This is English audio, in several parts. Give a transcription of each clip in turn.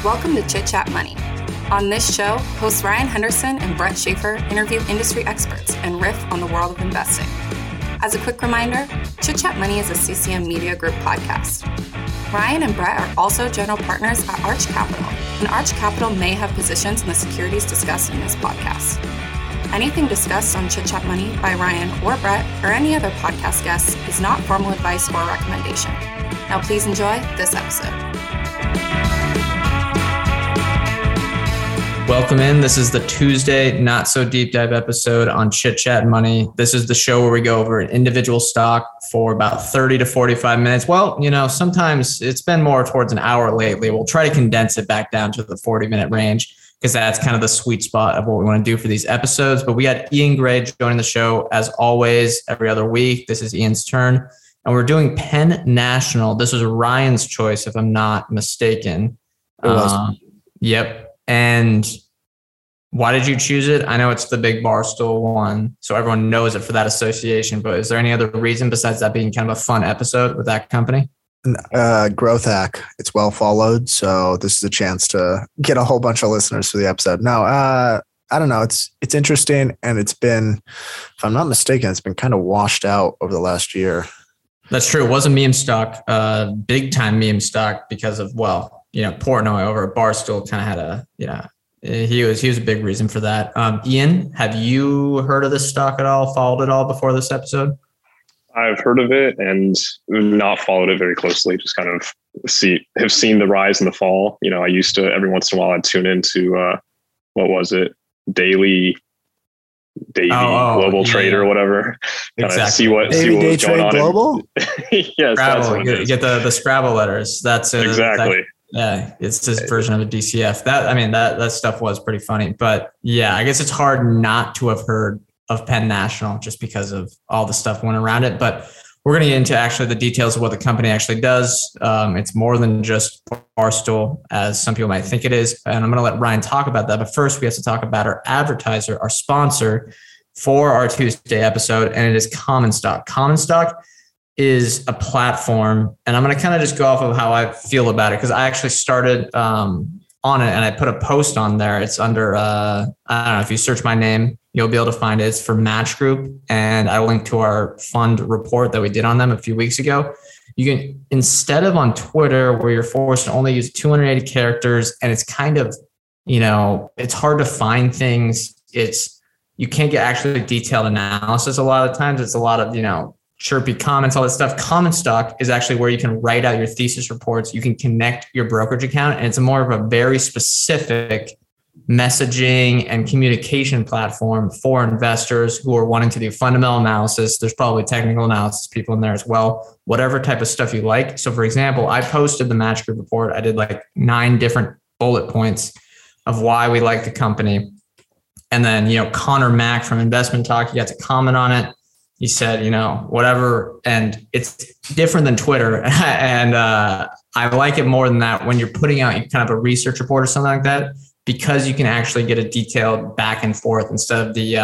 Welcome to Chit Chat Money. On this show, hosts Ryan Henderson and Brett Schaefer interview industry experts and riff on the world of investing. As a quick reminder, Chit Chat Money is a CCM Media Group podcast. Ryan and Brett are also general partners at Arch Capital, and Arch Capital may have positions in the securities discussed in this podcast. Anything discussed on Chit Chat Money by Ryan or Brett or any other podcast guests is not formal advice or recommendation. Now please enjoy this episode. Welcome in. This is the Tuesday Not So Deep Dive episode on Chit Chat Money. This is the show where we go over an individual stock for about 30 to 45 minutes. Well, sometimes it's been more towards an hour lately. We'll try to condense it back down to the 40-minute range because that's kind of the sweet spot of what we want to do for these episodes. But we got Ian Gray joining the show as always every other week. This is Ian's turn. And we're doing Penn National. This was Ryan's choice, if I'm not mistaken. It was. Yep. And why did you choose it? I know it's the big Barstool one, so everyone knows it for that association. But is there any other reason besides that being kind of a fun episode with that company? Growth hack. It's well followed, so this is a chance to get a whole bunch of listeners for the episode. No, I don't know. It's interesting, and it's been, if I'm not mistaken, it's been kind of washed out over the last year. That's true. It was a meme stock, big time meme stock because of, Portnoy over at Barstool kind of had he was a big reason for that. Ian, have you heard of this stock at all, followed it all before this episode? I've heard of it and not followed it very closely. Just kind of have seen the rise and the fall. I used to, every once in a while, I'd tune into, Daily Global Trade or whatever. Kind of see what was going on. Global? Yes, Scrabble. Get the Scrabble letters. That's it. Exactly. It's this version of a DCF. That stuff was pretty funny. But yeah, I guess it's hard not to have heard of Penn National just because of all the stuff went around it. But we're going to get into actually the details of what the company actually does. It's more than just Barstool, as some people might think it is. And I'm going to let Ryan talk about that. But first, we have to talk about our advertiser, our sponsor for our Tuesday episode, and it is Common Stock. Common Stock is a platform, and I'm going to kind of just go off of how I feel about it because I actually started on it and I put a post on there. It's under, I don't know, if you search my name, you'll be able to find it. It's for Match Group, and I linked to our fund report that we did on them a few weeks ago. You can, instead of on Twitter where you're forced to only use 280 characters and it's kind of, it's hard to find things. You can't get actually detailed analysis a lot of times. It's a lot of, chirpy comments, all that stuff. Common Stock is actually where you can write out your thesis reports. You can connect your brokerage account, and it's more of a very specific messaging and communication platform for investors who are wanting to do fundamental analysis. There's probably technical analysis people in there as well, whatever type of stuff you like. So for example, I posted the Match Group report. I did like 9 different bullet points of why we like the company. And then, Connor Mack from Investment Talk, he got to comment on it. He said, whatever. And it's different than Twitter. And I like it more than that when you're putting out kind of a research report or something like that, because you can actually get a detailed back and forth instead of the,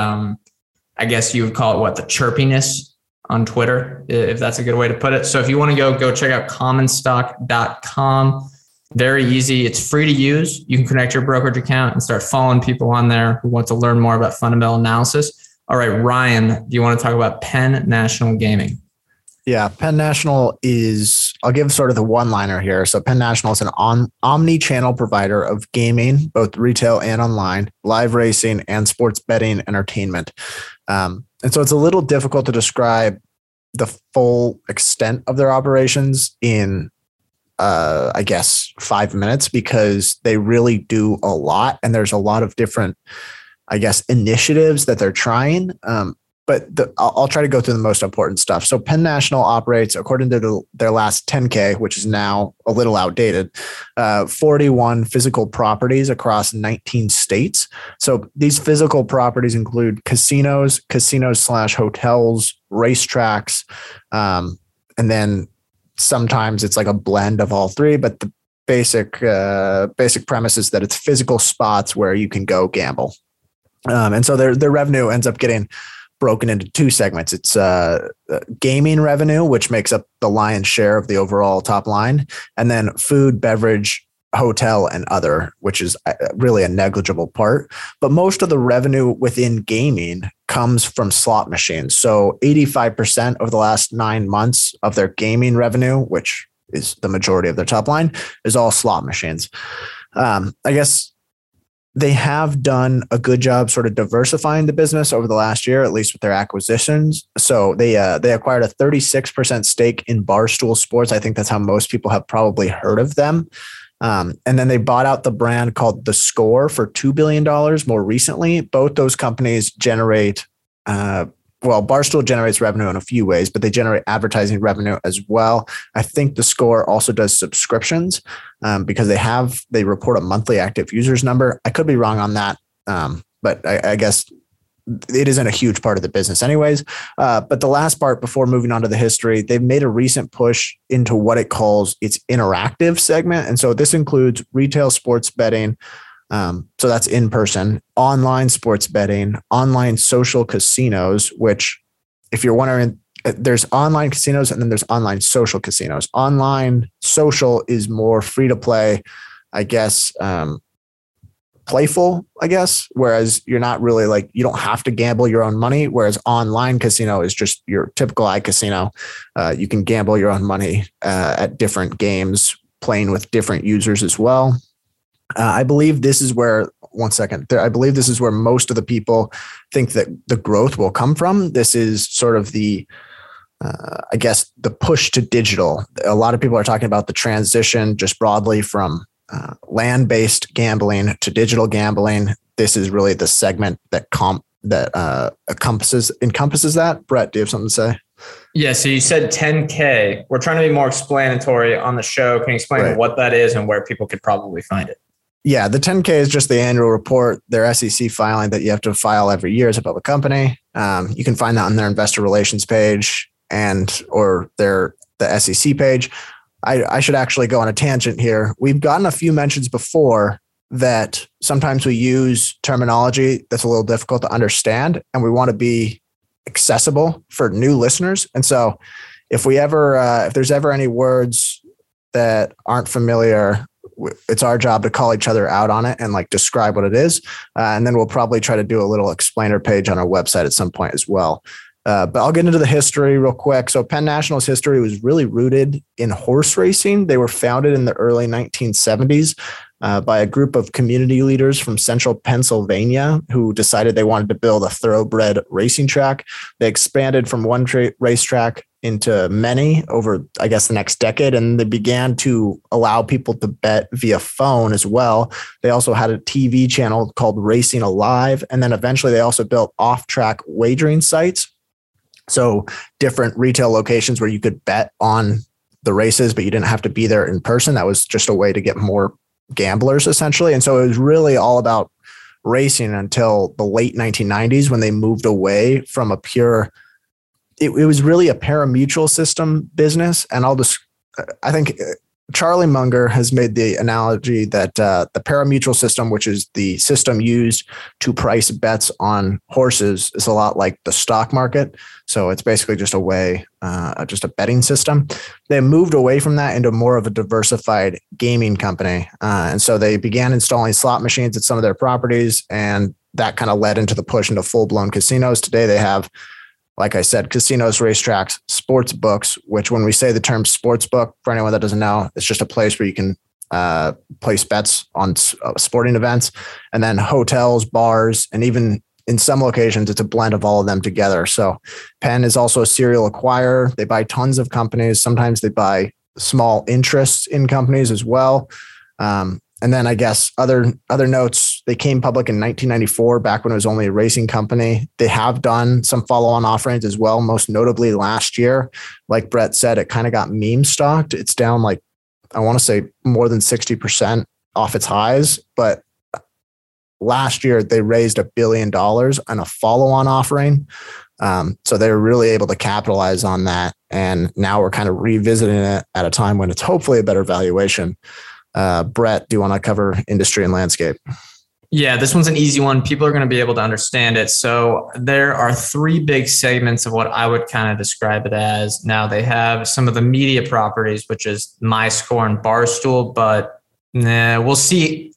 I guess you would call it the chirpiness on Twitter, if that's a good way to put it. So if you want to go check out commonstock.com. Very easy. It's free to use. You can connect your brokerage account and start following people on there who want to learn more about fundamental analysis. All right, Ryan, do you want to talk about Penn National Gaming? Yeah, Penn National is, I'll give sort of the one-liner here. So Penn National is an omni-channel provider of gaming, both retail and online, live racing, and sports betting entertainment. And so it's a little difficult to describe the full extent of their operations in, 5 minutes, because they really do a lot. And there's a lot of different, initiatives that they're trying. But I'll try to go through the most important stuff. So Penn National operates, according to their last 10K, which is now a little outdated, 41 physical properties across 19 states. So these physical properties include casinos / hotels, racetracks, and then sometimes it's like a blend of all three. But the basic premise is that it's physical spots where you can go gamble. And so their revenue ends up getting broken into 2 segments. It's gaming revenue, which makes up the lion's share of the overall top line, and then food, beverage, hotel and other, which is really a negligible part. But most of the revenue within gaming comes from slot machines. So 85% over the last 9 months of their gaming revenue, which is the majority of their top line, is all slot machines. I guess they have done a good job sort of diversifying the business over the last year, at least with their acquisitions. So they acquired a 36% stake in Barstool Sports. I think that's how most people have probably heard of them. And then they bought out the brand called The Score for $2 billion more recently. Both those companies generate, Barstool generates revenue in a few ways, but they generate advertising revenue as well. I think The Score also does subscriptions because they report a monthly active users number. I could be wrong on that, but I guess it isn't a huge part of the business anyways. But the last part before moving on to the history, they've made a recent push into what it calls its interactive segment. And so this includes retail sports betting. So that's in person, online sports betting, online social casinos, which if you're wondering, there's online casinos and then there's online social casinos. Online social is more free to play, I guess, playful, I guess, whereas you're not really like, you don't have to gamble your own money. Whereas online casino is just your typical iCasino. You can gamble your own money at different games, playing with different users as well. I believe this is where, I believe this is where most of the people think that the growth will come from. This is sort of the push to digital. A lot of people are talking about the transition just broadly from land-based gambling to digital gambling. This is really the segment that encompasses that. Brett, do you have something to say? Yeah, so you said 10K. We're trying to be more explanatory on the show. Can you explain what that is and where people could probably find it? Yeah, the 10K is just the annual report, their SEC filing that you have to file every year as a public company. You can find that on their investor relations page or the SEC page. I should actually go on a tangent here. We've gotten a few mentions before that sometimes we use terminology that's a little difficult to understand, and we want to be accessible for new listeners. And so if there's ever any words that aren't familiar, it's our job to call each other out on it and like describe what it is. And then we'll probably try to do a little explainer page on our website at some point as well. But I'll get into the history real quick. So Penn National's history was really rooted in horse racing. They were founded in the early 1970s by a group of community leaders from central Pennsylvania who decided they wanted to build a thoroughbred racing track. They expanded from one racetrack into many over, I guess, the next decade. And they began to allow people to bet via phone as well. They also had a TV channel called Racing Alive. And then eventually they also built off-track wagering sites. So different retail locations where you could bet on the races, but you didn't have to be there in person. That was just a way to get more gamblers essentially. And so it was really all about racing until the late 1990s when they moved away from a pure, it was really a pari-mutuel system business. And I think Charlie Munger has made the analogy that the pari-mutuel system, which is the system used to price bets on horses, is a lot like the stock market. So it's basically just a betting system. They moved away from that into more of a diversified gaming company. And so they began installing slot machines at some of their properties, and that kind of led into the push into full-blown casinos. Today they have, like I said, casinos, racetracks, sports books, which when we say the term sports book, for anyone that doesn't know, it's just a place where you can place bets on sporting events, and then hotels, bars, and even in some locations, it's a blend of all of them together. So Penn is also a serial acquirer. They buy tons of companies. Sometimes they buy small interests in companies as well. And then I guess other notes, they came public in 1994, back when it was only a racing company. They have done some follow-on offerings as well, most notably last year. Like Brett said, it kind of got meme stocked. It's down like, I want to say more than 60% off its highs. But last year, they raised $1 billion on a follow-on offering. So they were really able to capitalize on that. And now we're kind of revisiting it at a time when it's hopefully a better valuation. Brett, do you want to cover industry and landscape? Yeah, this one's an easy one. People are going to be able to understand it. So there are three big segments of what I would kind of describe it as. Now they have some of the media properties, which is MyScore and Barstool, but We'll see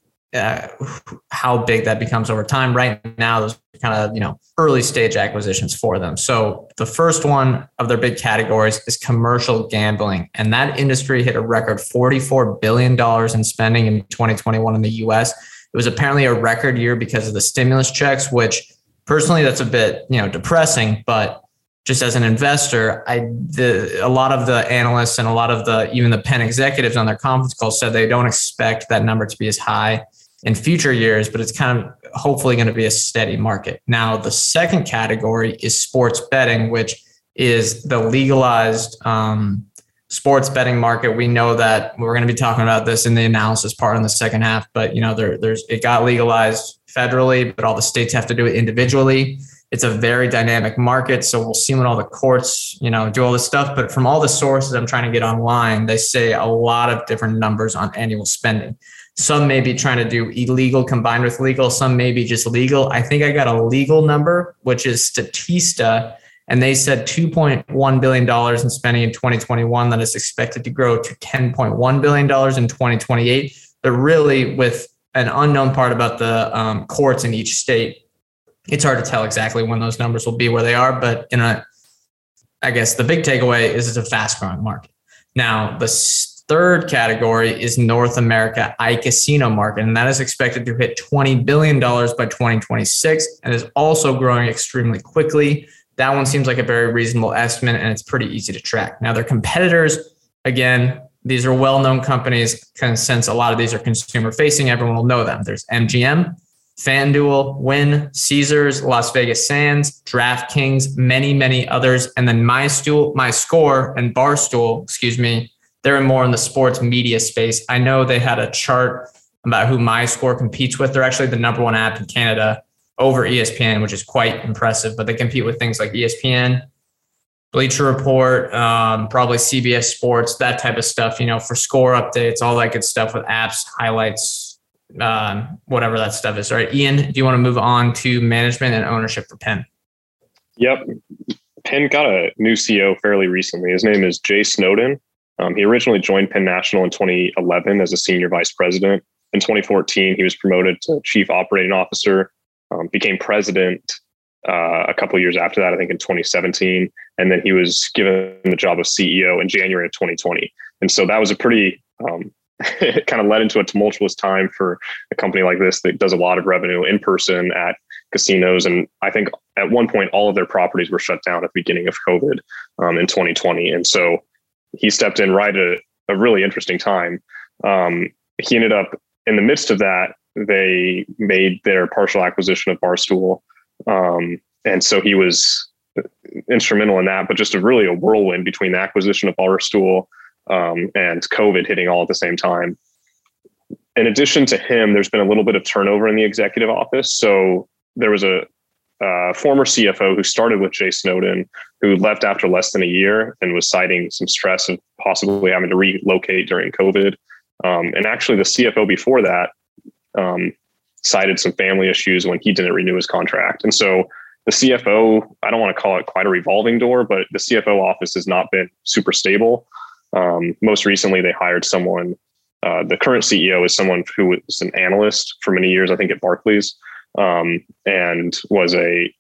how big that becomes over time. Right now, those are kind of, early stage acquisitions for them. So the first one of their big categories is commercial gambling. And that industry hit a record $44 billion in spending in 2021 in the US. It was apparently a record year because of the stimulus checks, which personally, that's a bit, depressing, but just as an investor, a lot of the analysts and a lot of even the Penn executives on their conference call said they don't expect that number to be as high in future years, but it's kind of hopefully going to be a steady market. Now, the second category is sports betting, which is the legalized sports betting market. We know that we're going to be talking about this in the analysis part in the second half, but it got legalized federally, but all the states have to do it individually. It's a very dynamic market. So we'll see when all the courts, do all this stuff. But from all the sources I'm trying to get online, they say a lot of different numbers on annual spending. Some may be trying to do illegal combined with legal. Some may be just legal. I think I got a legal number, which is Statista. And they said $2.1 billion in spending in 2021 that is expected to grow to $10.1 billion in 2028. But really, with an unknown part about the courts in each state, it's hard to tell exactly when those numbers will be where they are. But I guess the big takeaway is it's a fast growing market. Now, the third category is North America iCasino market, and that is expected to hit $20 billion by 2026 and is also growing extremely quickly. That one seems like a very reasonable estimate, and it's pretty easy to track. Now, their competitors, again, these are well-known companies, since a lot of these are consumer-facing, everyone will know them. There's MGM, FanDuel, Wynn, Caesars, Las Vegas Sands, DraftKings, many, many others. And then MyScore and Barstool, they're more in the sports media space. I know they had a chart about who MyScore competes with. They're actually the number one app in Canada over ESPN, which is quite impressive. But they compete with things like ESPN, Bleacher Report, probably CBS Sports, that type of stuff, for score updates, all that good stuff with apps, highlights, whatever that stuff is. All right, Ian, do you want to move on to management and ownership for Penn? Yep. Penn got a new CEO fairly recently. His name is Jay Snowden. He originally joined Penn National in 2011 as a senior vice president. In 2014, he was promoted to chief operating officer, became president a couple of years after that, I think in 2017. And then he was given the job of CEO in January of 2020. And so that was a pretty, it kind of led into a tumultuous time for a company like this that does a lot of revenue in person at casinos. And I think at one point, all of their properties were shut down at the beginning of COVID in 2020. And so he stepped in right at a really interesting time. He ended up in the midst of that, they made their partial acquisition of Barstool. And so he was instrumental in that, but just a whirlwind between the acquisition of Barstool and COVID hitting all at the same time. In addition to him, there's been a little bit of turnover in the executive office. So there was a former CFO who started with Jay Snowden, who left after less than a year and was citing some stress of possibly having to relocate during COVID. And actually the CFO before that cited some family issues when he didn't renew his contract. And so the CFO, I don't want to call it quite a revolving door, but the CFO office has not been super stable. Most recently, they hired someone, the current CEO is someone who was an analyst for many years, I think at Barclays, and was a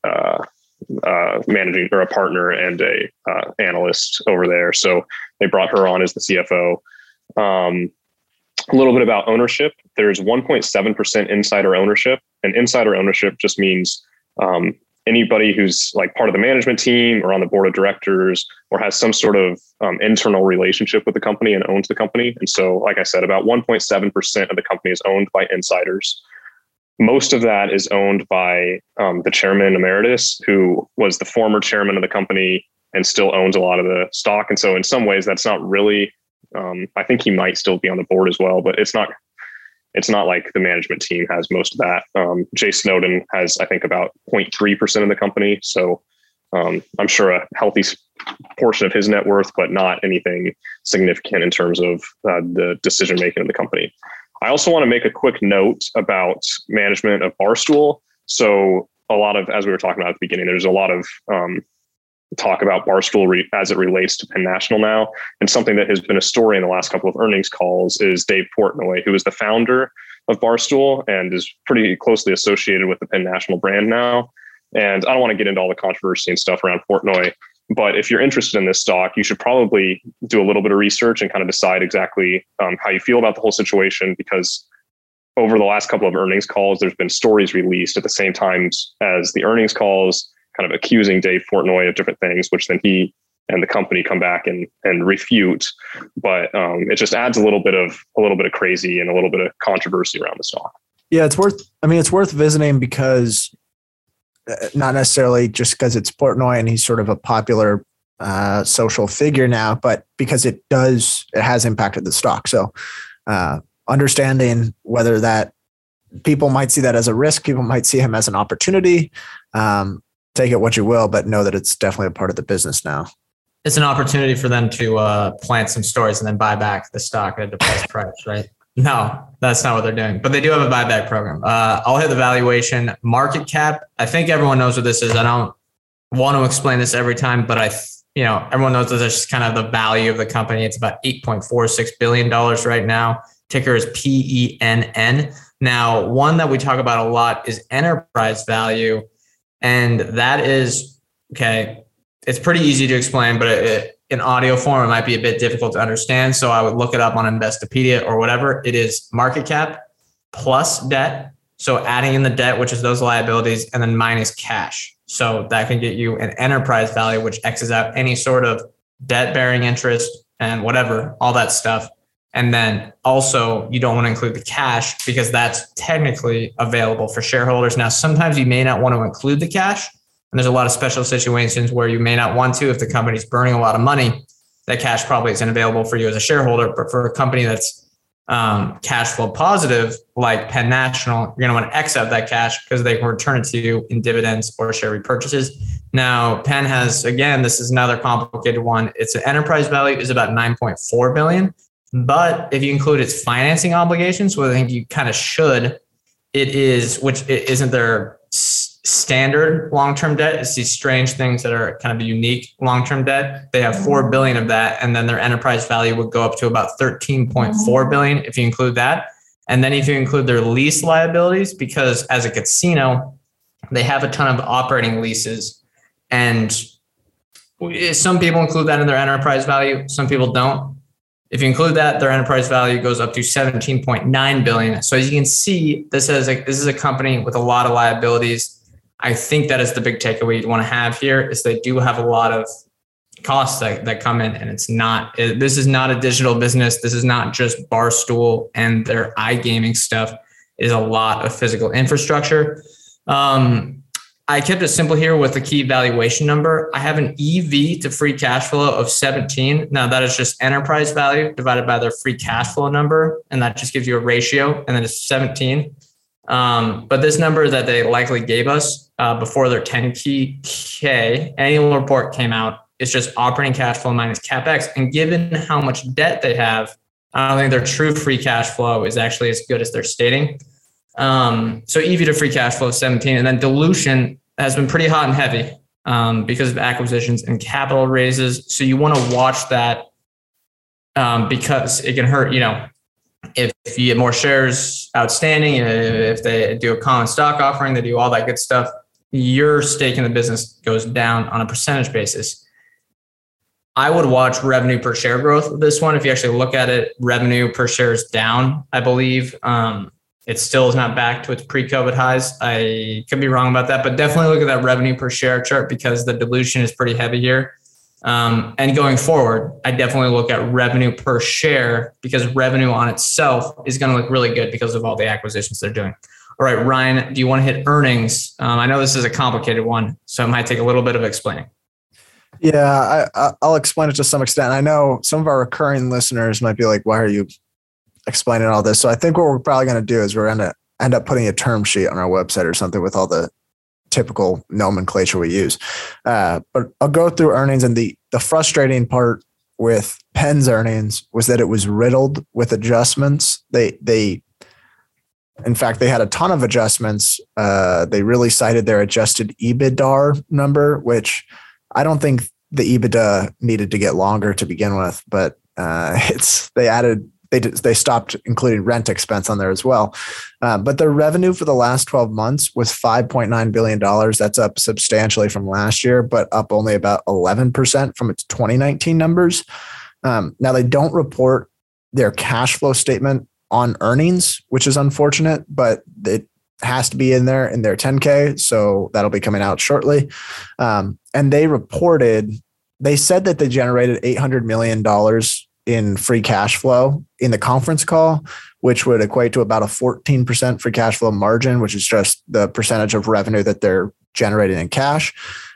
managing or a partner and a analyst over there. So they brought her on as the CFO. A little bit about ownership. There's 1.7% insider ownership, and insider ownership just means anybody who's like part of the management team or on the board of directors or has some sort of internal relationship with the company and owns the company. And so, like I said, about 1.7% of the company is owned by insiders. Most of that is owned by the chairman emeritus, who was the former chairman of the company and still owns a lot of the stock. And so in some ways, that's not really, I think he might still be on the board as well, but it's not like the management team has most of that. Jay Snowden has, I think, about 0.3% of the company. So I'm sure a healthy portion of his net worth, but not anything significant in terms of the decision-making of the company. I also want to make a quick note about management of Barstool. So a lot of, as we were talking about at the beginning, there's a lot of talk about Barstool as it relates to Penn National now. And something that has been a story in the last couple of earnings calls is Dave Portnoy, who is the founder of Barstool and is pretty closely associated with the Penn National brand now. And I don't want to get into all the controversy and stuff around Portnoy, but if you're interested in this stock, you should probably do a little bit of research and kind of decide exactly how you feel about the whole situation, because over the last couple of earnings calls, there's been stories released at the same time as the earnings calls, kind of accusing Dave Portnoy of different things, which then he and the company come back and refute. But it just adds a little bit of crazy and a little bit of controversy around the stock. Yeah, it's worth visiting, because not necessarily just because it's Portnoy and he's sort of a popular social figure now, but because it has impacted the stock. So understanding whether that people might see that as a risk, people might see him as an opportunity. Take it what you will, but know that it's definitely a part of the business now. It's an opportunity for them to plant some stories and then buy back the stock at a depressed price, right? No, that's not what they're doing. But they do have a buyback program. I'll hit the valuation. Market cap, I think everyone knows what this is. I don't want to explain this every time, but everyone knows that that's just kind of the value of the company. It's about $8.46 billion right now. Ticker is PENN. Now, one that we talk about a lot is enterprise value. And that is, okay, it's pretty easy to explain, but in audio form, it might be a bit difficult to understand. So I would look it up on Investopedia or whatever. It is market cap plus debt. So adding in the debt, which is those liabilities, and then minus cash. So that can get you an enterprise value, which X's out any sort of debt bearing interest and whatever, all that stuff. And then also you don't want to include the cash because that's technically available for shareholders. Now, sometimes you may not want to include the cash. And there's a lot of special situations where you may not want to. If the company's burning a lot of money, that cash probably isn't available for you as a shareholder. But for a company that's cash flow positive, like Penn National, you're going to want to X out that cash because they can return it to you in dividends or share repurchases. Now, Penn has, again, this is another complicated one. Its enterprise value is about $9.4 billion. But if you include its financing obligations, well, I think you kind of should, it is, which it isn't their standard long-term debt. It's these strange things that are kind of unique long-term debt. They have $4 billion of that. And then their enterprise value would go up to about $13.4 billion if you include that. And then if you include their lease liabilities, because as a casino, they have a ton of operating leases. And some people include that in their enterprise value. Some people don't. If you include that, their enterprise value goes up to $17.9 billion. So as you can see, this is a company with a lot of liabilities. I think that is the big takeaway you want to have here is they do have a lot of costs that come in, and this is not a digital business. This is not just Barstool and their iGaming stuff. It is a lot of physical infrastructure. I kept it simple here with the key valuation number. I have an EV to free cash flow of 17. Now that is just enterprise value divided by their free cash flow number. And that just gives you a ratio, and then it's 17. But this number that they likely gave us before their 10K annual report came out is just operating cash flow minus CapEx. And given how much debt they have, I don't think their true free cash flow is actually as good as they're stating. So EV to free cash flow is 17. And then dilution has been pretty hot and heavy because of acquisitions and capital raises. So you want to watch that because it can hurt, if you get more shares outstanding, if they do a common stock offering, they do all that good stuff, your stake in the business goes down on a percentage basis. I would watch revenue per share growth of this one. If you actually look at it, revenue per share is down, I believe. It still is not back to its pre-COVID highs. I could be wrong about that, but definitely look at that revenue per share chart because the dilution is pretty heavy here. And going forward, I definitely look at revenue per share because revenue on itself is going to look really good because of all the acquisitions they're doing. All right, Ryan, do you want to hit earnings? I know this is a complicated one, so it might take a little bit of explaining. Yeah, I'll explain it to some extent. I know some of our recurring listeners might be like, why are you explaining all this? So I think what we're probably going to do is we're going to end up putting a term sheet on our website or something with all the typical nomenclature we use. But I'll go through earnings, and the frustrating part with Penn's earnings was that it was riddled with adjustments. In fact, they had a ton of adjustments. They really cited their adjusted EBITDA number, which I don't think the EBITDA needed to get longer to begin with, but they stopped including rent expense on there as well. But their revenue for the last 12 months was $5.9 billion. That's up substantially from last year, but up only about 11% from its 2019 numbers. Now they don't report their cash flow statement on earnings, which is unfortunate, but it has to be in their 10K. So that'll be coming out shortly. And they said that they generated $800 million in free cash flow in the conference call, which would equate to about a 14% free cash flow margin, which is just the percentage of revenue that they're generating in cash.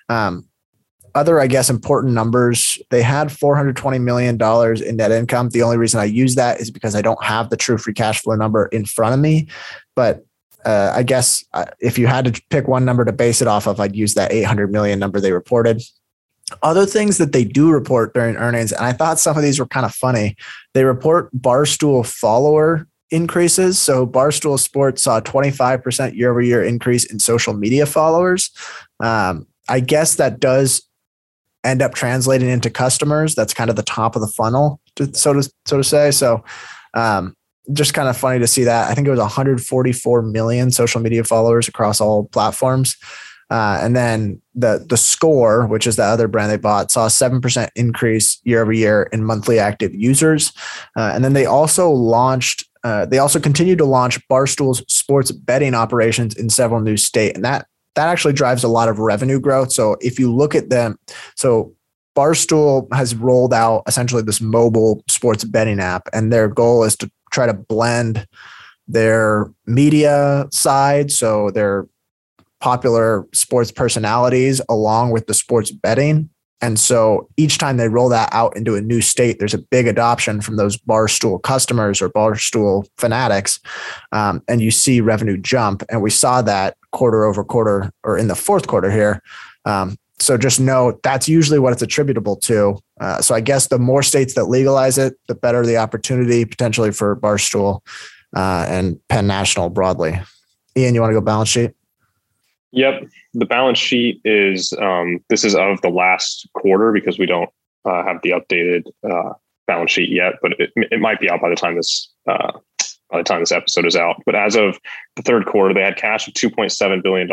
Other, I guess, important numbers, they had $420 million in net income. The only reason I use that is because I don't have the true free cash flow number in front of me. But I guess if you had to pick one number to base it off of, I'd use that 800 million number they reported. Other things that they do report during earnings, and I thought some of these were kind of funny. They report Barstool follower increases. So Barstool Sports saw a 25% year over year increase in social media followers. I guess that does end up translating into customers. That's kind of the top of the funnel, so to say. So just kind of funny to see that. I think it was 144 million social media followers across all platforms. And then the Score, which is the other brand they bought, saw a 7% increase year over year in monthly active users. And then they also continued to launch Barstool's sports betting operations in several new states. And that actually drives a lot of revenue growth. So if you look at them, so Barstool has rolled out essentially this mobile sports betting app, and their goal is to try to blend their media side, so their popular sports personalities, along with the sports betting. And so each time they roll that out into a new state, there's a big adoption from those Barstool customers or Barstool fanatics. And you see revenue jump. And we saw that quarter over quarter, or in the fourth quarter here. So just know that's usually what it's attributable to. So I guess the more states that legalize it, the better the opportunity potentially for Barstool and Penn National broadly. Ian, you want to go balance sheet? Yep. The balance sheet is, this is of the last quarter because we don't have the updated balance sheet yet, but it might be out by the time this episode is out. But as of the third quarter, they had cash of $2.7 billion,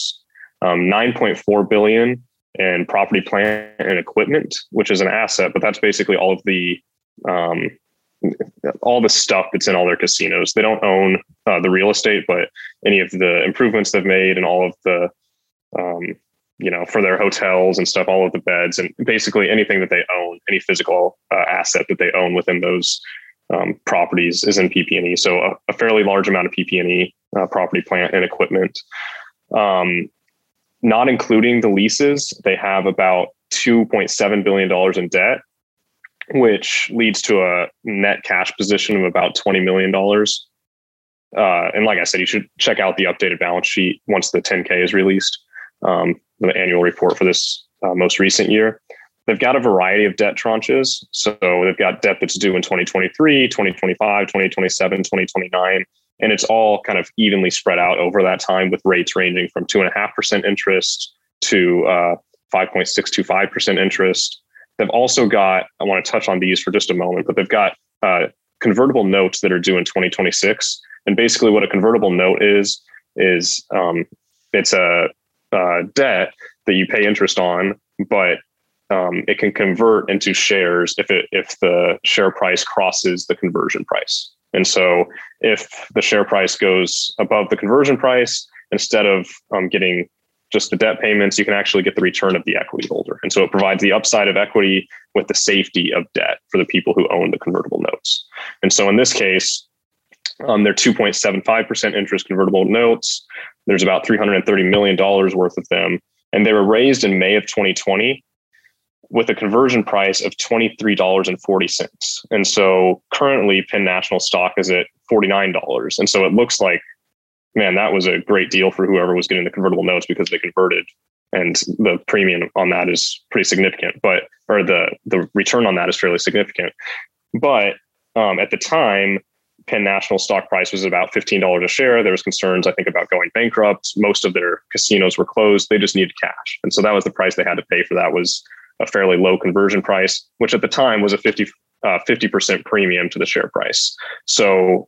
$9.4 billion in property, plant, and equipment, which is an asset, but that's basically all of the stuff that's in all their casinos. They don't own the real estate, but any of the improvements they've made and all of the, for their hotels and stuff, all of the beds and basically anything that they own, any physical asset that they own within those properties is in PP&E. So a fairly large amount of PP&E, property, plant, and equipment. Not including the leases, they have about $2.7 billion in debt, which leads to a net cash position of about $20 million. And like I said, you should check out the updated balance sheet once the 10K is released, the annual report for this most recent year. They've got a variety of debt tranches. So they've got debt that's due in 2023, 2025, 2027, 2029. And it's all kind of evenly spread out over that time, with rates ranging from 2.5% interest to 5.625% interest. They've also got, I want to touch on these for just a moment, but they've got convertible notes that are due in 2026. And basically what a convertible note is it's a debt that you pay interest on, but it can convert into shares if the share price crosses the conversion price. And so if the share price goes above the conversion price, instead of getting just the debt payments, you can actually get the return of the equity holder. And so it provides the upside of equity with the safety of debt for the people who own the convertible notes. And so in this case, they're 2.75% interest convertible notes. There's about $330 million worth of them. And they were raised in May of 2020 with a conversion price of $23.40. And so currently Penn National stock is at $49. And so it looks like, man, that was a great deal for whoever was getting the convertible notes because they converted, and the premium on that is pretty significant, or the return on that is fairly significant. But at the time, Penn National stock price was about $15 a share. There was concerns, I think, about going bankrupt. Most of their casinos were closed. They just needed cash. And so that was the price they had to pay for that, was a fairly low conversion price, which at the time was a 50% premium to the share price. So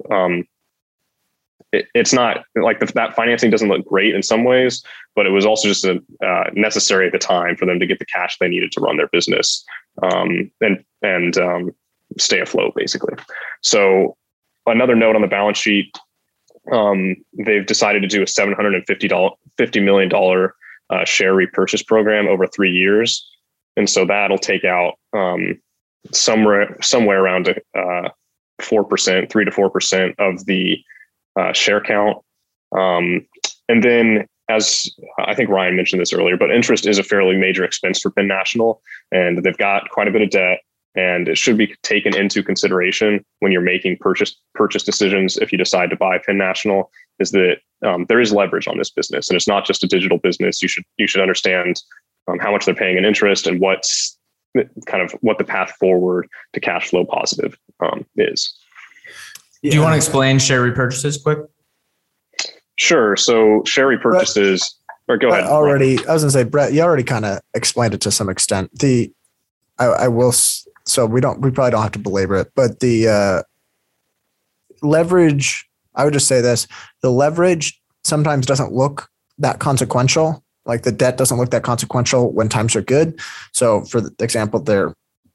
it's not like that financing doesn't look great in some ways, but it was also just necessary at the time for them to get the cash they needed to run their business and stay afloat, basically. So another note on the balance sheet, they've decided to do a $750 million share repurchase program over 3 years. And so that'll take out somewhere around 4%, 3 to 4% of the share count. And then, as I think Ryan mentioned this earlier, but interest is a fairly major expense for Penn National, and they've got quite a bit of debt, and it should be taken into consideration when you're making purchase decisions. If you decide to buy Penn National, is that there is leverage on this business, and it's not just a digital business. You should understand how much they're paying in interest and what's kind of what the path forward to cash flow positive is. Do you want to explain share repurchases quick? Sure. So share repurchases, or go ahead. I was going to say, Brett, you already kind of explained it to some extent. I will, so we probably don't have to belabor it, but the leverage, I would just say this, the leverage sometimes doesn't look that consequential. Like the debt doesn't look that consequential when times are good. So for example, they're,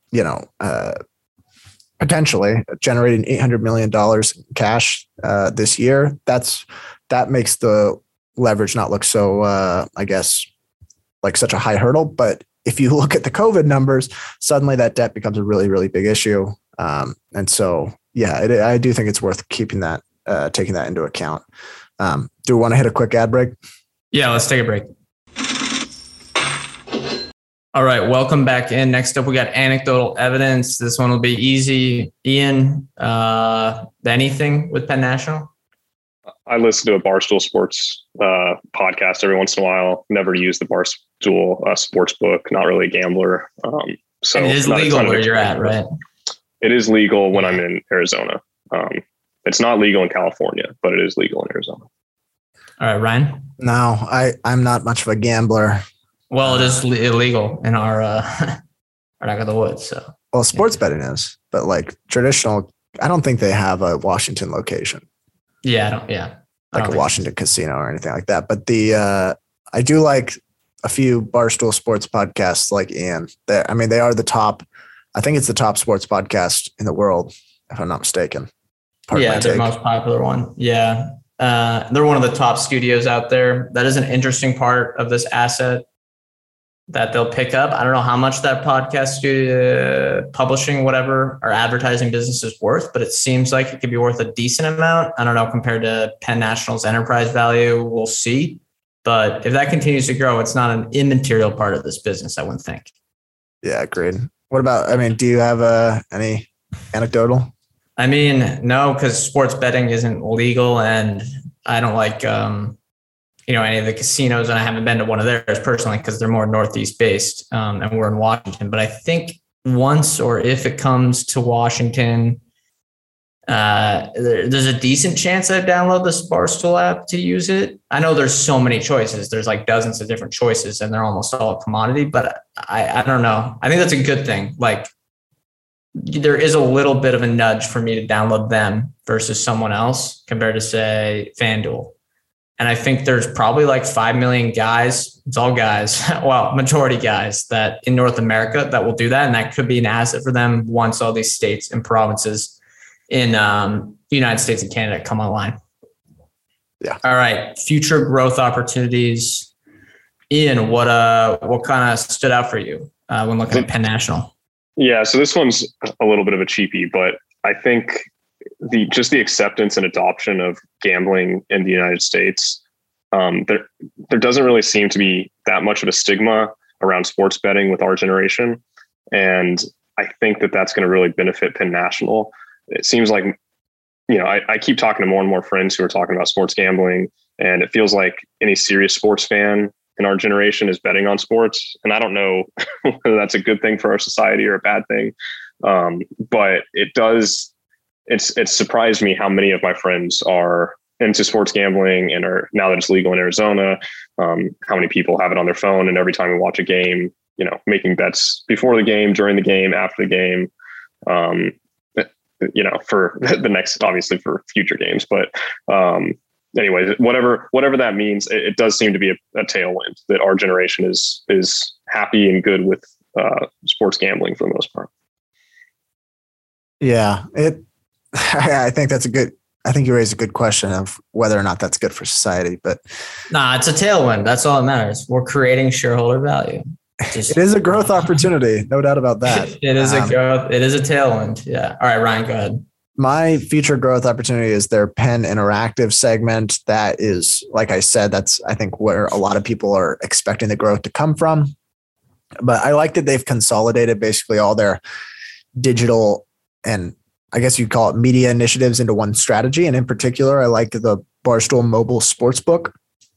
potentially generating $800 million cash this year. That makes the leverage not look so, I guess, like such a high hurdle. But if you look at the COVID numbers, suddenly that debt becomes a really, really big issue. And so, yeah, I do think it's worth keeping that, taking that into account. Do we want to hit a quick ad break? Yeah, let's take a break. All right, welcome back in. Next up, we got anecdotal evidence. This one will be easy. Ian, anything with Penn National? I listen to a Barstool Sports podcast every once in a while. Never use the Barstool sports book. Not really a gambler. So and it is legal where you're at, right? It is legal when I'm in Arizona. It's not legal in California, but it is legal in Arizona. All right, Ryan? No, I'm not much of a gambler. Well, it is illegal in our neck of the woods. So, well, sports betting is, but like traditional, I don't think they have a Washington location. Yeah, like a Washington casino or anything like that. But I do like a few Barstool Sports podcasts like Ian. They are the top. I think it's the top sports podcast in the world, if I'm not mistaken. They're the most popular one. Yeah. They're one of the top studios out there. That is an interesting part of this asset that they'll pick up. I don't know how much that podcast studio, publishing, whatever, or advertising business is worth, but it seems like it could be worth a decent amount. I don't know, compared to Penn National's enterprise value, we'll see. But if that continues to grow, it's not an immaterial part of this business, I wouldn't think. Yeah, agreed. What about, do you have any anecdotal? No, because sports betting isn't legal, and I don't like, any of the casinos, and I haven't been to one of theirs personally because they're more Northeast based, and we're in Washington. But I think once, or if it comes to Washington, there's a decent chance I'd download the Barstool app to use it. I know there's so many choices. There's like dozens of different choices, and they're almost all a commodity, but I don't know. I think that's a good thing. Like, there is a little bit of a nudge for me to download them versus someone else compared to, say, FanDuel. And I think there's probably like 5 million guys, it's all guys, well, majority guys that in North America that will do that. And that could be an asset for them once all these states and provinces in the United States and Canada come online. Yeah. All right. Future growth opportunities. Ian, what kind of stood out for you when looking at Penn National? Yeah. So this one's a little bit of a cheapie, but I think the acceptance and adoption of gambling in the United States, there doesn't really seem to be that much of a stigma around sports betting with our generation. And I think that that's going to really benefit Penn National. It seems like, I keep talking to more and more friends who are talking about sports gambling, and it feels like any serious sports fan in our generation is betting on sports. And I don't know whether that's a good thing for our society or a bad thing. But it does it's surprised me how many of my friends are into sports gambling and are, now that it's legal in Arizona, how many people have it on their phone, and every time we watch a game, making bets before the game, during the game, after the game, for the next, obviously for future games. But anyways, whatever that means, it does seem to be a tailwind that our generation is happy and good with sports gambling for the most part. Yeah, I think I think you raised a good question of whether or not that's good for society, but it's a tailwind. That's all that matters. We're creating shareholder value. It is a growth opportunity. No doubt about that. It is a growth. It is a tailwind. Yeah. All right, Ryan, go ahead. My future growth opportunity is their Penn Interactive segment. That is, like I said, that's, I think, where a lot of people are expecting the growth to come from. But I like that they've consolidated basically all their digital and, I guess you'd call it, media initiatives into one strategy. And in particular, I like the Barstool Mobile Sportsbook.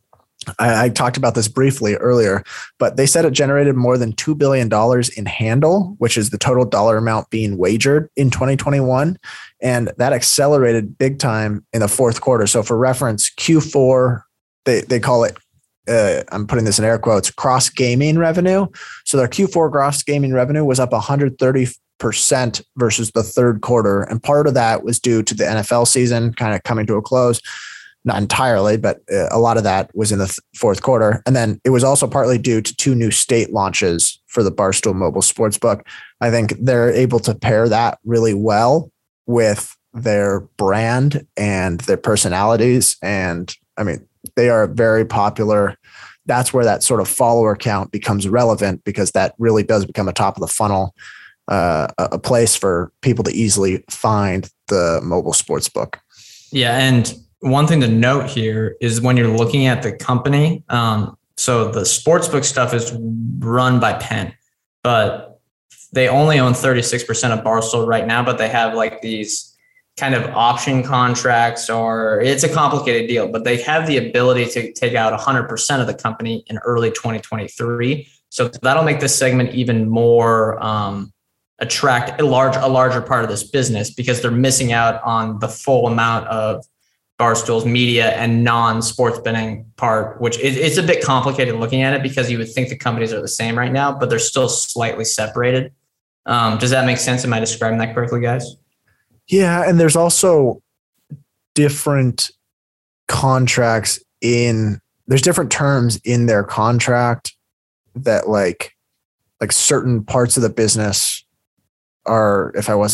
I talked about this briefly earlier, but they said it generated more than $2 billion in handle, which is the total dollar amount being wagered in 2021. And that accelerated big time in the fourth quarter. So for reference, Q4, they call it, I'm putting this in air quotes, cross gaming revenue. So their Q4 cross gaming revenue was up 130% versus the third quarter. And part of that was due to the NFL season kind of coming to a close. Not entirely, but a lot of that was in the fourth quarter. And then it was also partly due to 2 new state launches for the Barstool Mobile Sportsbook. I think they're able to pair that really well with their brand and their personalities. And I mean, they are very popular. That's where that sort of follower count becomes relevant, because that really does become a top of the funnel, a place for people to easily find the mobile sportsbook. Yeah. And one thing to note here is when you're looking at the company, so the sportsbook stuff is run by Penn, but they only own 36% of Barstool right now, but they have like these kind of option contracts, or it's a complicated deal, but they have the ability to take out 100% of the company in early 2023. So that'll make this segment even more attract a larger part of this business, because they're missing out on the full amount of Barstool's media and non-sports betting part, which it's a bit complicated looking at it, because you would think the companies are the same right now, but they're still slightly separated. Does that make sense? Am I describing that correctly, guys? Yeah. And there's also different contracts there's different terms in their contract that like certain parts of the business are,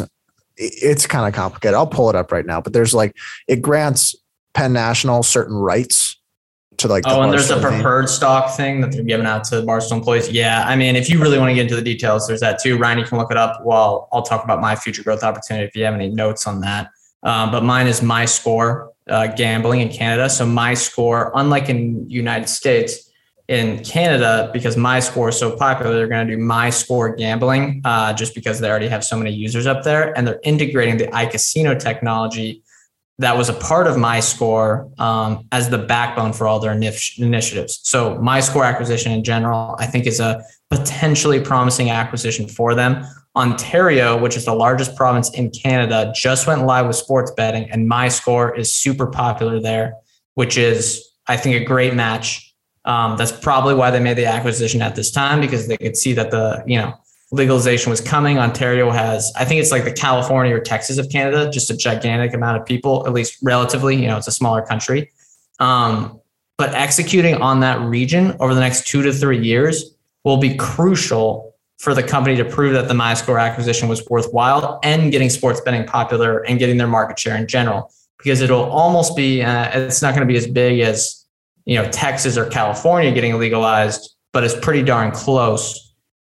it's kind of complicated. I'll pull it up right now, but there's it grants Penn National certain rights to and there's a preferred stock thing that they're giving out to Barstool employees. Yeah. I mean, if you really want to get into the details, there's that too. Ryan, you can look it up while I'll talk about my future growth opportunity if you have any notes on that. But mine is MyScore gambling in Canada. So MyScore, unlike in United States, in Canada, because MyScore is so popular, they're going to do MyScore gambling just because they already have so many users up there. And they're integrating the iCasino technology that was a part of MyScore as the backbone for all their initiatives. So MyScore acquisition in general, I think, is a potentially promising acquisition for them. Ontario, which is the largest province in Canada, just went live with sports betting, and MyScore is super popular there, which is, I think, a great match. That's probably why they made the acquisition at this time, because they could see that the legalization was coming. Ontario has, I think it's like the California or Texas of Canada, just a gigantic amount of people, at least relatively. It's a smaller country. But executing on that region over the next 2 to 3 years will be crucial for the company to prove that the MyScore acquisition was worthwhile and getting sports betting popular and getting their market share in general, because it'll almost be, it's not going to be as big as Texas or California getting legalized, but it's pretty darn close.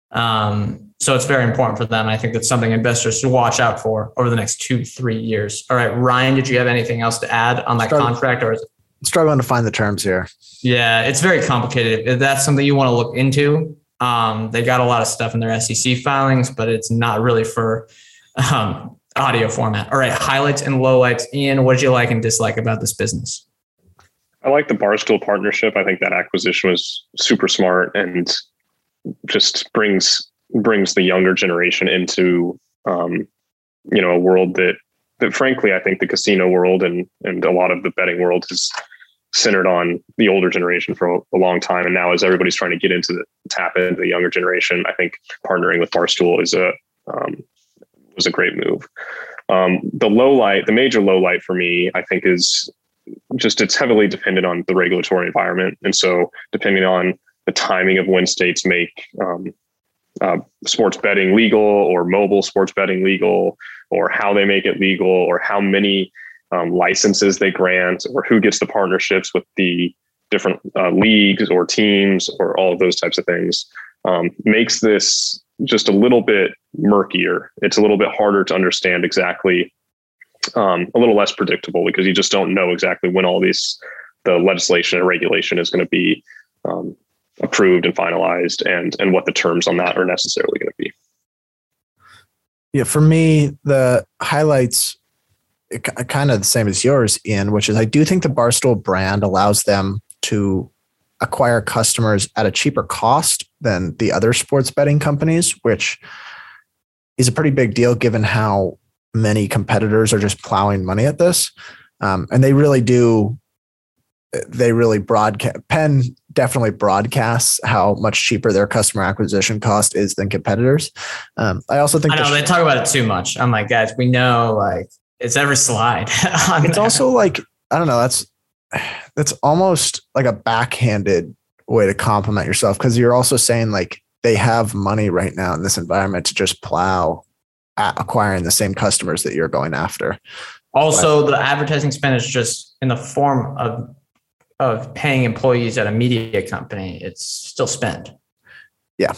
So it's very important for them. I think that's something investors should watch out for over the next 2-3 years. All right, Ryan, did you have anything else to add on that contract, or is it struggling to find the terms here? Yeah, it's very complicated. If that's something you want to look into, they got a lot of stuff in their SEC filings, but it's not really for audio format. All right, highlights and lowlights. Ian, what did you like and dislike about this business? I like the Barstool partnership. I think that acquisition was super smart and just brings the younger generation into, a world that that frankly, I think the casino world and a lot of the betting world is centered on the older generation for a long time. And now as everybody's trying to get into tap into the younger generation, I think partnering with Barstool was a great move. The major low light for me, I think, is just it's heavily dependent on the regulatory environment. And so depending on the timing of when states make sports betting legal or mobile sports betting legal, or how they make it legal, or how many licenses they grant, or who gets the partnerships with the different leagues or teams, or all of those types of things, makes this just a little bit murkier. It's a little bit harder to understand exactly, a little less predictable, because you just don't know exactly when all the legislation and regulation is going to be approved and finalized, and what the terms on that are necessarily going to be. Yeah, for me, the highlights kind of the same as yours, Ian, which is I do think the Barstool brand allows them to acquire customers at a cheaper cost than the other sports betting companies, which is a pretty big deal given how many competitors are just plowing money at this. And they really broadcast. Penn definitely broadcasts how much cheaper their customer acquisition cost is than competitors. I also think they talk about it too much. I'm like, guys, we know, like, it's every slide. It's also like, I don't know, that's almost like a backhanded way to compliment yourself, because you're also saying like they have money right now in this environment to just plow at acquiring the same customers that you're going after. Also, the advertising spend is just in the form of paying employees at a media company. It's still spend. Yeah.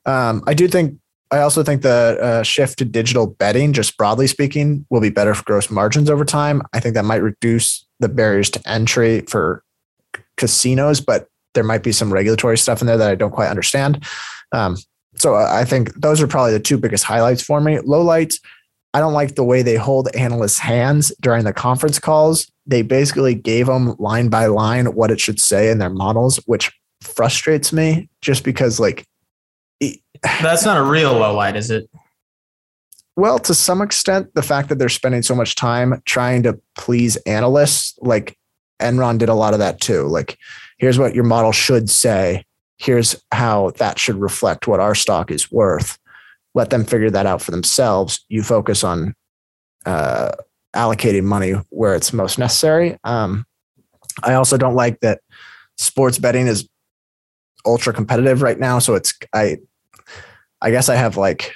I also think the shift to digital betting, just broadly speaking, will be better for gross margins over time. I think that might reduce the barriers to entry for casinos, but there might be some regulatory stuff in there that I don't quite understand. So I think those are probably the two biggest highlights for me. Lowlights, I don't like the way they hold analysts' hands during the conference calls. They basically gave them line by line what it should say in their models, which frustrates me just because that's not a real low light, is it? Well, to some extent, the fact that they're spending so much time trying to please analysts, like Enron did a lot of that too. Like, here's what your model should say. Here's how that should reflect what our stock is worth. Let them figure that out for themselves. You focus on allocating money where it's most necessary. I also don't like that sports betting is ultra competitive right now. So I guess I have like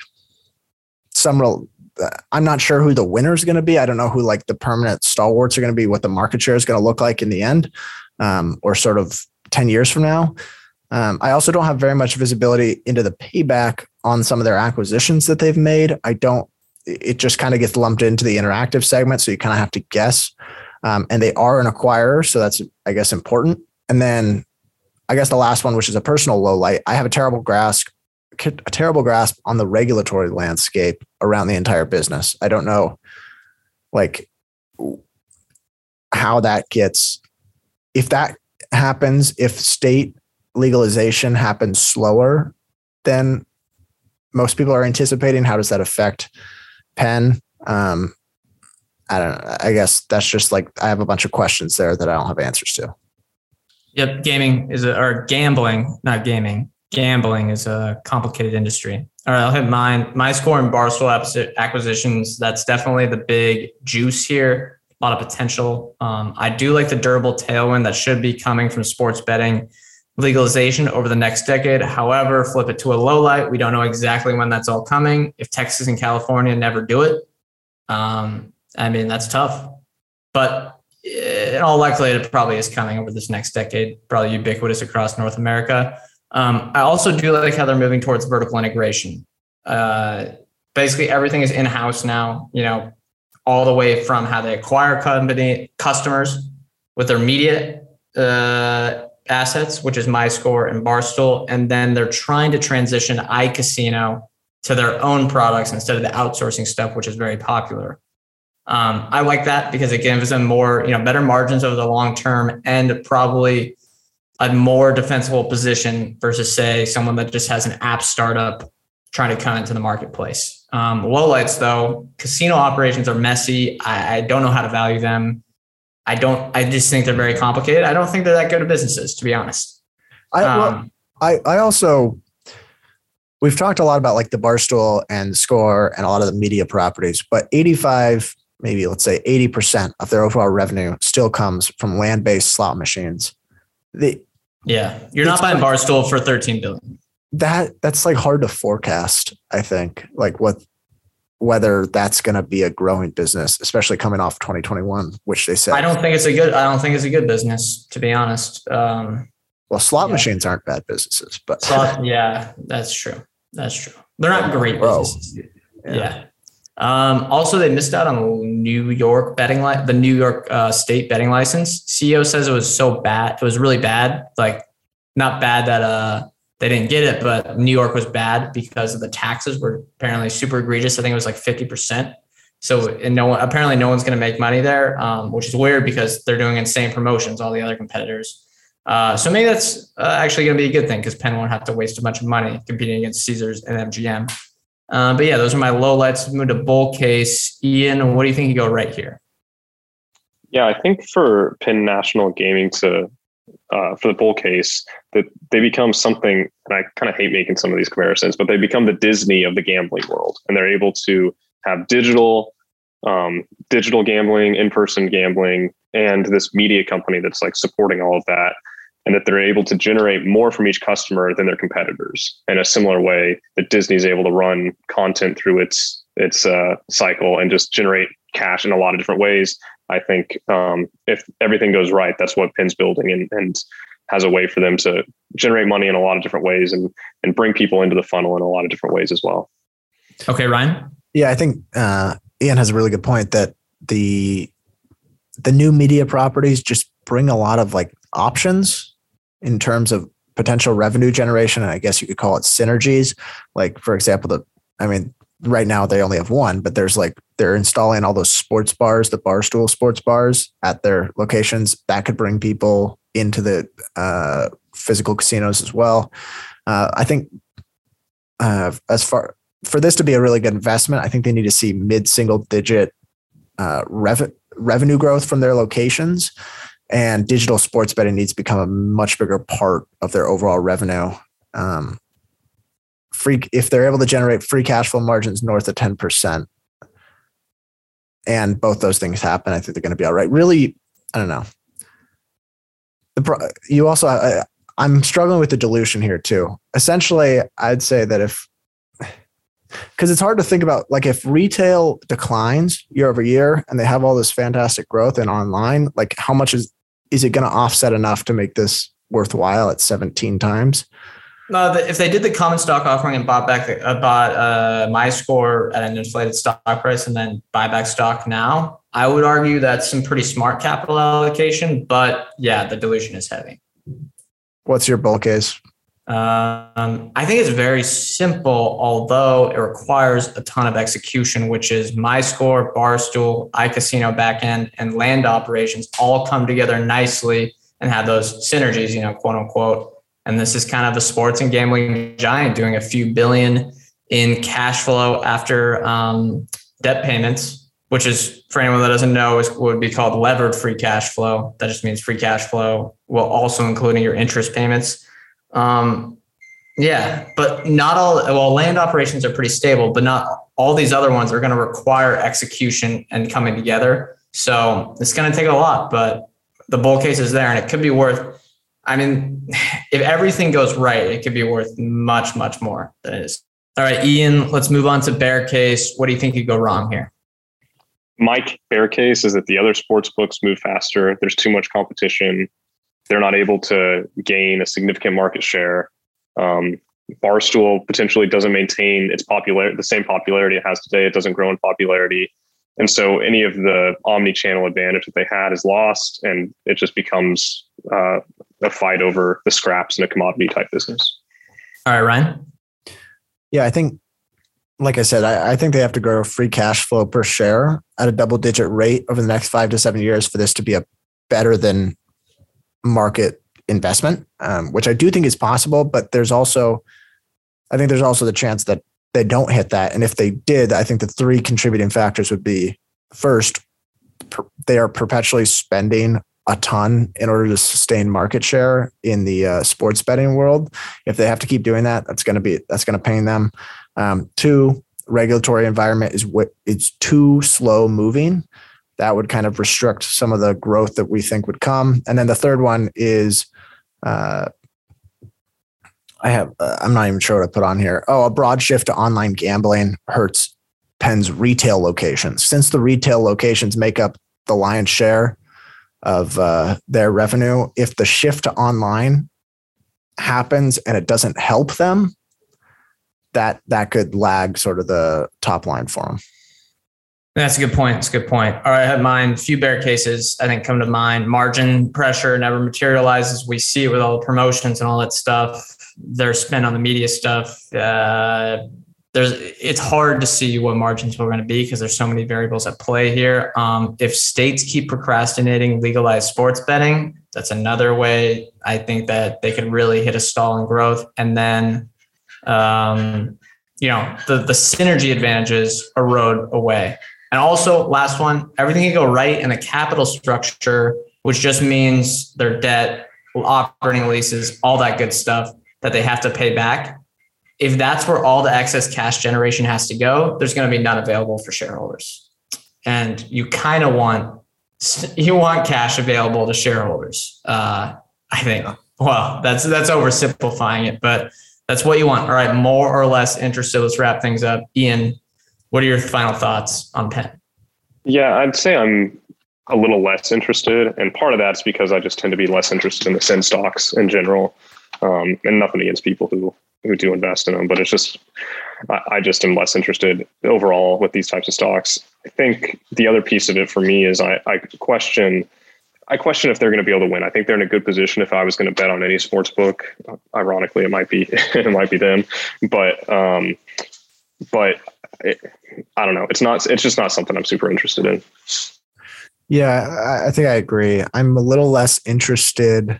I'm not sure who the winner is going to be. I don't know who like the permanent stalwarts are going to be, what the market share is going to look like in the end, or sort of 10 years from now. I also don't have very much visibility into the payback on some of their acquisitions that they've made. It just kind of gets lumped into the interactive segment. So you kind of have to guess. And they are an acquirer. So that's, I guess, important. And then I guess the last one, which is a personal low light, I have a terrible grasp on the regulatory landscape around the entire business. I don't know like how that gets, if that happens, if state legalization happens slower than most people are anticipating, how does that affect Penn? I don't know. I guess that's just like, I have a bunch of questions there that I don't have answers to. Yep. Gambling is a complicated industry. All right, I'll hit mine. My score in Barstool acquisitions, that's definitely the big juice here. A lot of potential. I do like the durable tailwind that should be coming from sports betting legalization over the next decade. However, flip it to a low light. We don't know exactly when that's all coming. If Texas and California never do it, that's tough. But in all likelihood, it probably is coming over this next decade, probably ubiquitous across North America. I also do like how they're moving towards vertical integration. Basically, everything is in-house now, all the way from how they acquire customers with their media assets, which is MyScore and Barstool. And then they're trying to transition iCasino to their own products instead of the outsourcing stuff, which is very popular. I like that because it gives them more, better margins over the long term and probably a more defensible position versus, say, someone that just has an app startup trying to come into the marketplace. Lowlights though, casino operations are messy. I don't know how to value them. I just think they're very complicated. I don't think they're that good at businesses, to be honest. I also, we've talked a lot about like the Barstool and Score and a lot of the media properties, but 85, maybe let's say 80% of their overall revenue still comes from land-based slot machines. You're not buying Barstool for $13 billion. That's like hard to forecast, I think, like whether that's going to be a growing business, especially coming off 2021, which they said. I don't think it's a good business, to be honest. Slot machines aren't bad businesses, but that's true. They're not great businesses. Yeah. Also, they missed out on the New York the New York state betting license. CEO says it was so bad. It was really bad. Like, not bad that they didn't get it, but New York was bad because of the taxes were apparently super egregious. I think it was like 50%. So, apparently no one's going to make money there, which is weird because they're doing insane promotions, all the other competitors. So maybe that's actually going to be a good thing because Penn won't have to waste a bunch of money competing against Caesars and MGM. But yeah, those are my lowlights. Move to bull case. Ian, what do you think you go right here? Yeah, I think for Penn National Gaming for the bull case, that they become something, and I kind of hate making some of these comparisons, but they become the Disney of the gambling world, and they're able to have digital gambling, in-person gambling, and this media company that's like supporting all of that, and that they're able to generate more from each customer than their competitors. In a similar way that Disney's able to run content through its cycle and just generate cash in a lot of different ways. I think if everything goes right, that's what Penn's building and has a way for them to generate money in a lot of different ways and bring people into the funnel in a lot of different ways as well. Okay, Ryan? Yeah, I think Ian has a really good point that the new media properties just bring a lot of like options in terms of potential revenue generation. And I guess you could call it synergies. Like, for example, right now they only have one, but they're installing all those sports bars, the Barstool sports bars at their locations that could bring people into the physical casinos as well. I think for this to be a really good investment, I think they need to see mid-single digit revenue growth from their locations, and digital sports betting needs to become a much bigger part of their overall revenue. If they're able to generate free cash flow margins north of 10%, and both those things happen, I think they're going to be all right. Really, I don't know. I'm struggling with the dilution here too. Essentially, I'd say that because it's hard to think about, like, if retail declines year over year and they have all this fantastic growth in online, like how much is it going to offset enough to make this worthwhile at 17 times? No, if they did the common stock offering and bought MyScore at an inflated stock price and then buy back stock now, I would argue that's some pretty smart capital allocation. But yeah, the dilution is heavy. What's your bull case? I think it's very simple, although it requires a ton of execution, which is MyScore, Barstool, iCasino backend, and land operations all come together nicely and have those synergies, quote unquote. And this is kind of the sports and gambling giant doing a few billion in cash flow after debt payments, which is, for anyone that doesn't know, would be called levered free cash flow. That just means free cash flow while also including your interest payments. But not all, land operations are pretty stable, but not all these other ones are going to require execution and coming together. So it's going to take a lot, but the bull case is there, and it could be worth, if everything goes right, it could be worth much, much more than it is. All right, Ian, let's move on to bear case. What do you think could go wrong here? My bear case is that the other sports books move faster. There's too much competition. They're not able to gain a significant market share. Barstool potentially doesn't maintain its the same popularity it has today. It doesn't grow in popularity. And so any of the omni-channel advantage that they had is lost, and it just becomes a fight over the scraps in a commodity type business. All right, Ryan? Yeah, I think, like I said, I think they have to grow free cash flow per share at a double-digit rate over the next 5 to 7 years for this to be a better than market investment, which I do think is possible. But I think there's also the chance that they don't hit that. And if they did, I think the three contributing factors would be, first, they are perpetually spending a ton in order to sustain market share in the sports betting world. If they have to keep doing that, that's going to pain them. Two, regulatory environment it's too slow moving. That would kind of restrict some of the growth that we think would come. And then the third one is, I'm not even sure what I put on here. A broad shift to online gambling hurts Penn's retail locations. Since the retail locations make up the lion's share of their revenue, if the shift to online happens and it doesn't help them, that could lag sort of the top line for them. That's a good point. All right, I have mine. A few bear cases I think come to mind. Margin pressure never materializes. We see it with all the promotions and all that stuff. Their spend on the media stuff. It's hard to see what margins are going to be because there's so many variables at play here. If states keep procrastinating legalized sports betting, that's another way I think that they could really hit a stall in growth. And then, the synergy advantages erode away. And also, last one, everything can go right in the capital structure, which just means their debt, operating leases, all that good stuff that they have to pay back. If that's where all the excess cash generation has to go, there's going to be none available for shareholders. And you kind of want cash available to shareholders. I think, well, that's oversimplifying it, but that's what you want. All right, more or less interested. Let's wrap things up. Ian, what are your final thoughts on Penn? Yeah, I'd say I'm a little less interested. And part of that's because I just tend to be less interested in the SIN stocks in general. And nothing against people who do invest in them, but it's just, I just am less interested overall with these types of stocks. I think the other piece of it for me is I question if they're going to be able to win. I think they're in a good position. If I was going to bet on any sports book, ironically, it might be them, but I don't know. It's just not something I'm super interested in. Yeah, I think I agree. I'm a little less interested.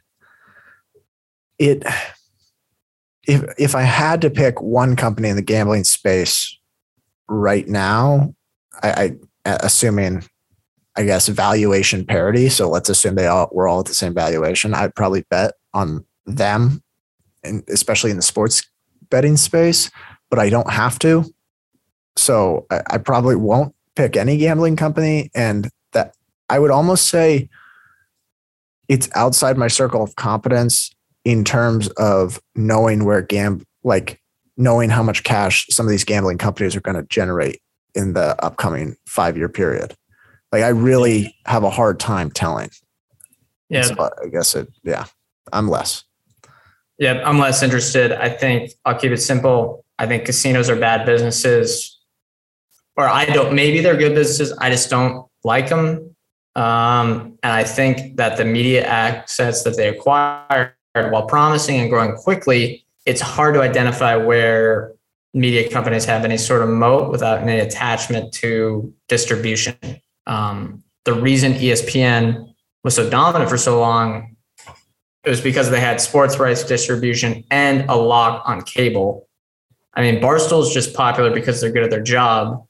If I had to pick one company in the gambling space right now, I assuming, I guess, valuation parity. So let's assume we're all at the same valuation. I'd probably bet on them, and especially in the sports betting space, but I don't have to. So I probably won't pick any gambling company. And that I would almost say it's outside my circle of competence in terms of knowing knowing how much cash some of these gambling companies are going to generate in the upcoming 5-year period. Like, I really have a hard time telling. Yeah. So I guess I'm less. Yeah, I'm less interested. I think I'll keep it simple. I think casinos are bad businesses, or maybe they're good businesses. I just don't like them. And I think that the media assets that they acquired, while promising and growing quickly, it's hard to identify where media companies have any sort of moat without any attachment to distribution. The reason ESPN was so dominant for so long, it was because they had sports rights distribution and a lock on cable. I mean, Barstool's just popular because they're good at their job.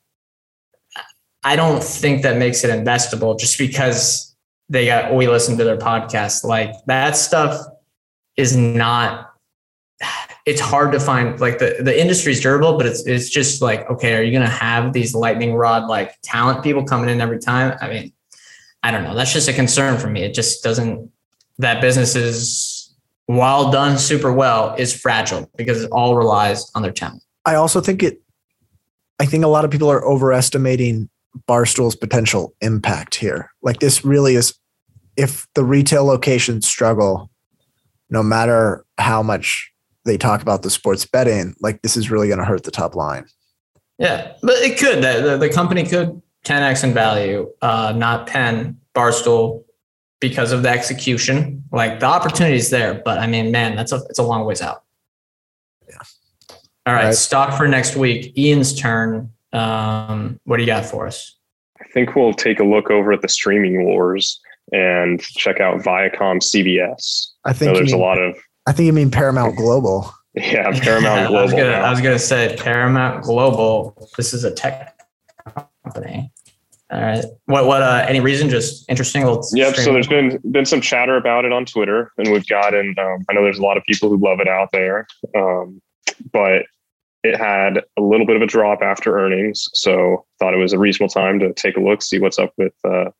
I don't think that makes it investable just because we listen to their podcast. Like, that stuff is not, it's hard to find. Like, the industry is durable, but it's just like, okay, are you going to have these lightning rod, like, talent people coming in every time? I mean, I don't know. That's just a concern for me. It just doesn't, that business is, while done super well, is fragile because it all relies on their talent. I also think I think a lot of people are overestimating Barstool's potential impact here. Like, this really is, if the retail locations struggle, no matter how much they talk about the sports betting, like, this is really going to hurt the top line. Yeah, but it could. The company could 10x in value, not Penn, Barstool, because of the execution. Like, the opportunity is there, but I mean, man, it's a long ways out. Yeah. All right, stock for next week. Ian's turn. What do you got for us? I think we'll take a look over at the streaming wars and check out Viacom CBS. I think you mean Paramount Global. Yeah, Paramount Global. I was gonna say Paramount Global. This is a tech company. All right. What? Any reason? Just interesting. Yep. So there's been some chatter about it on Twitter, and I know there's a lot of people who love it out there, but it had a little bit of a drop after earnings. So thought it was a reasonable time to take a look, see what's up with it.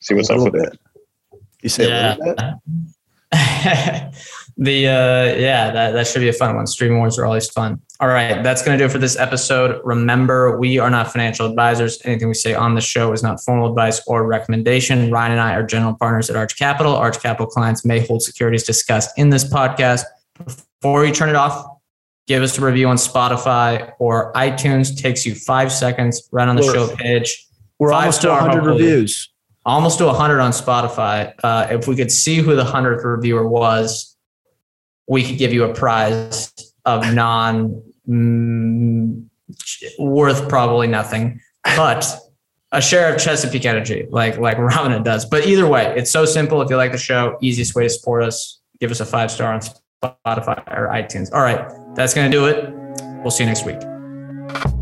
You say a little bit? That should be a fun one. Stream wars are always fun. All right, that's going to do it for this episode. Remember, we are not financial advisors. Anything we say on the show is not formal advice or recommendation. Ryan and I are general partners at Arch Capital. Arch Capital clients may hold securities discussed in this podcast. Before you turn it off, give us a review on Spotify or iTunes. Takes you 5 seconds right on the show page. We're almost to 100 reviews. Almost to 100 on Spotify. If we could see who the 100th reviewer was, we could give you a prize of worth probably nothing, but a share of Chesapeake Energy, like Robinhood does. But either way, it's so simple. If you like the show, easiest way to support us, give us a 5-star on Spotify or iTunes. All right, that's going to do it. We'll see you next week.